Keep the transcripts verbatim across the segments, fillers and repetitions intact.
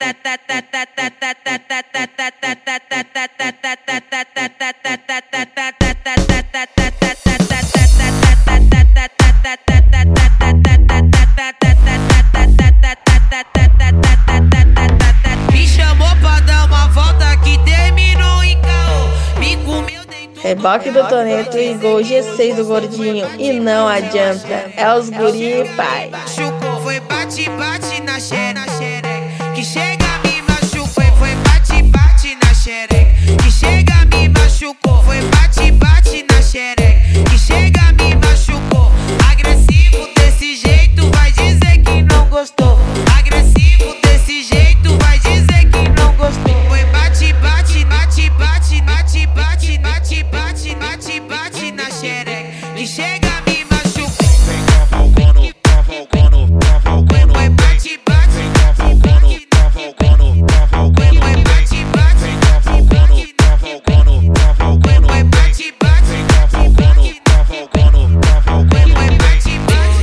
Reboque do Toneto e gol G seis do Gordinho. E não adianta, é os guri, pai. Machucou, foi bate, bate na xereca. Que chega me machucou, foi bate, bate na xereca. Que chega me machucou, foi bate, bate na xereca. Que chega me machucou. Agressivo desse jeito, vai dizer que não gostou. Agressivo desse jeito, vai dizer que não gostou. Foi bate, bate, bate, bate, bate, bate, bate, bate, bate, bate na xereca. Que chega me machucou. Vem cavalgando, cavalgando, cavalgando. Foi bate, bate, cavalgando, cavalgando, cavalgando. Foi bate, bate, cavalgando, cavalgando, cavalgando. Foi bate, bate, cavalgando, cavalgando, cavalgando. Foi bate, bate.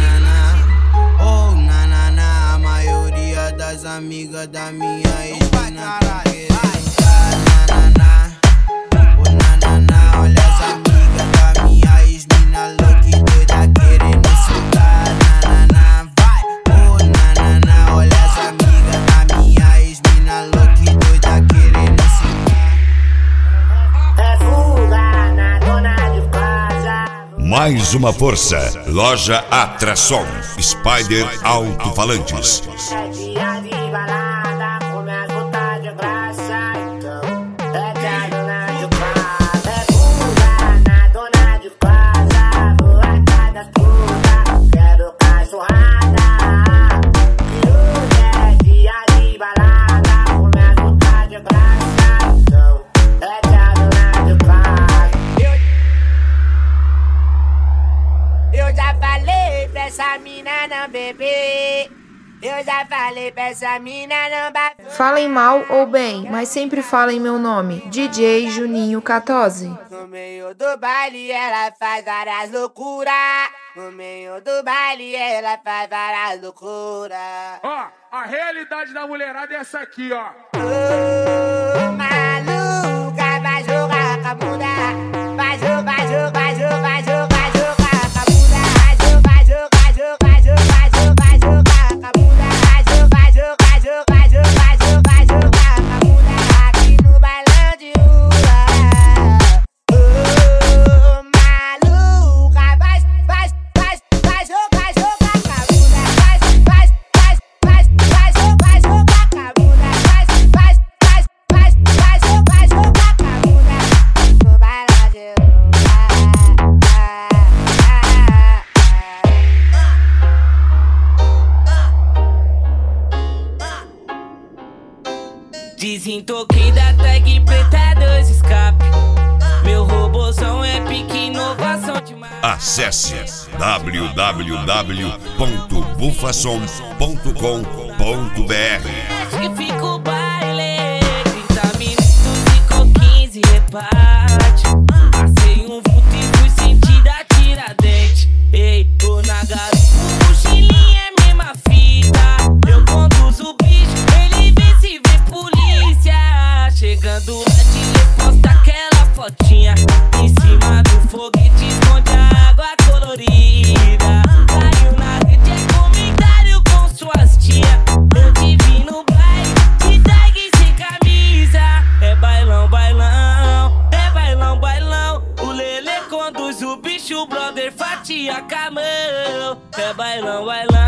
Oh, na na na, a maioria das amigas da minha ex-mina tá querendo ficar. Na na na, oh na na na, olha as amigas da minha ex-mina louca e doida querendo soltar. Na na na, vai, oh na na na, olha as amigas da minha ex-mina louca e doida querendo soltar. É fuga na dona de casa. Mais uma força. Loja Atração. Spider Alto-Falantes. É dia de balada, começa a botar de graça. Então, é que a dona de casa. É fuga na dona de casa. Vou atrás das putas, quero cachorrada. E hoje é dia de balada, começa a botar de graça. Então, é que a dona de casa. Eu já falei pra essa mina não beber. Eu já falei pra essa mina não bater. Falem mal ou bem, mas sempre falem meu nome. D J Juninho Catose. No meio do baile ela faz várias loucuras. No meio do baile ela faz várias loucuras. Ó, a realidade da mulherada é essa aqui, ó. Ô, maluca, vai jogar com a bunda. Vai jogar, vai jogar, vai jogar, vai jogar, vai jogar com a bunda. Vai jogar, jogar, jogar, jogar, jogar, jogar com a bunda. Vai jogar, jogar, jogar, jogar, jogar, jogar com a bunda. Aqui no bailão de rua. Ô, maluca, vai, vai, vai, vai jogar, jogar com a bunda. Vai, vai, vai, vai, vai jogar, jogar com a bunda. Vai, vai, vai, vai, vai jogar, jogar com a bunda. No bailão de rua. Desentoquei da tag preta, dois escape. Meu robôzão é pique, inovação demais. Acesse w w w ponto bufason ponto com ponto b r. Que fica o baile, trinta minutos e com quinze reparte. Passei um vulto e fui sentir a tiradente. Ei, tô na garupa, mochilinha é mesma fita. Eu conduzo o bicho, ele vê se vê polícia. Chegando lá de posta aquela fotinha. Em cima do foguete esconde a água colorida. Caiu na rede, é comentário com suas tia. Eu te vi no baile, de tag sem camisa. É bailão, bailão, é bailão, bailão. O Lelê conduz o bicho, o brother fatia com a mão. É bailão, bailão.